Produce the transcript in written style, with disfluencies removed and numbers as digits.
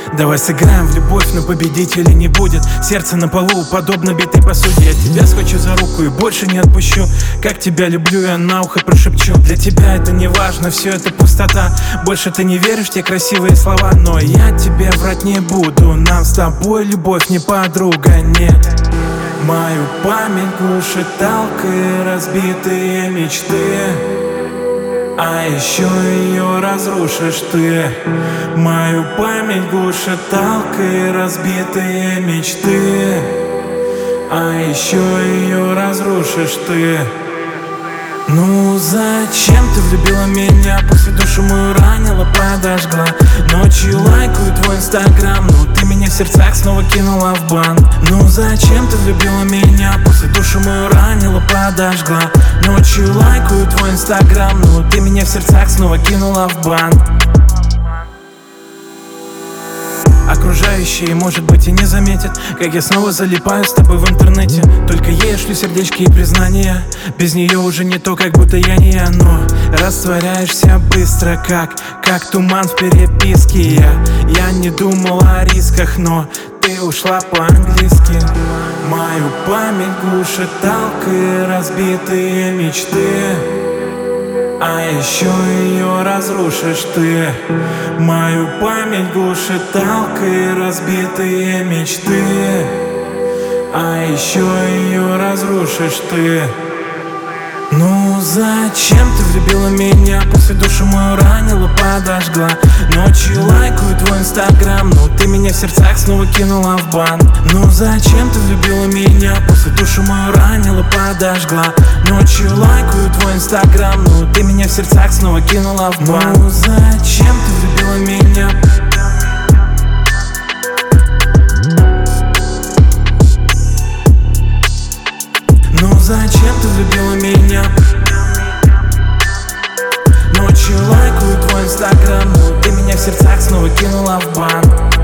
Давай сыграем в любовь, но победителей не будет. Сердце на полу, подобно битой посуде. Я тебя схвачу за руку и больше не отпущу. Как тебя люблю, я на ухо прошепчу. Для тебя это не важно, все это пустота. Больше ты не веришь в те красивые слова, но я тебе врать не буду. Нам с тобой любовь не подруга, нет. Мою память глушит талкой разбитые мечты, а еще ее разрушишь ты. Мою память глушит талкой разбитые мечты, а еще ее разрушишь ты. Ну зачем ты влюбила меня, после душу мою ранила, подожгла? Ночью лайкаю твой инстаграм, ну ты меня в сердцах снова кинула в бан. Ну зачем ты влюбила меня, после душу мою ранила, подожгла? Ночью лайкаю твой инстаграм, ну ты меня в сердцах снова кинула в бан. Окружающие, может быть, и не заметят, как я снова залипаю с тобой в интернете. Только ей шлю сердечки и признания. Без нее уже не то, как будто я не я. Но растворяешься быстро, как туман в переписке. Я не думал о рисках, но ты ушла по-английски. Мою память глушит талкой разбитые мечты, а еще ее разрушишь ты. Мою память глушит талкой разбитые мечты, а еще ее разрушишь ты. Ну зачем ты влюбила меня, после душу мою ранила, подожгла? Ночью лайкаю твой инстаграм, но ты меня в сердцах снова кинула в бан. Ну зачем ты влюбила меня, после душу мою ранила, подожгла? Ночью лайкаю твой инстаграм, но ты меня в сердцах снова кинула в бан. Ну зачем ты влюбила меня? Ну зачем ты влюбила меня? Ночью лайкаю твой инстаграм, но ты меня в сердцах снова кинула в бан.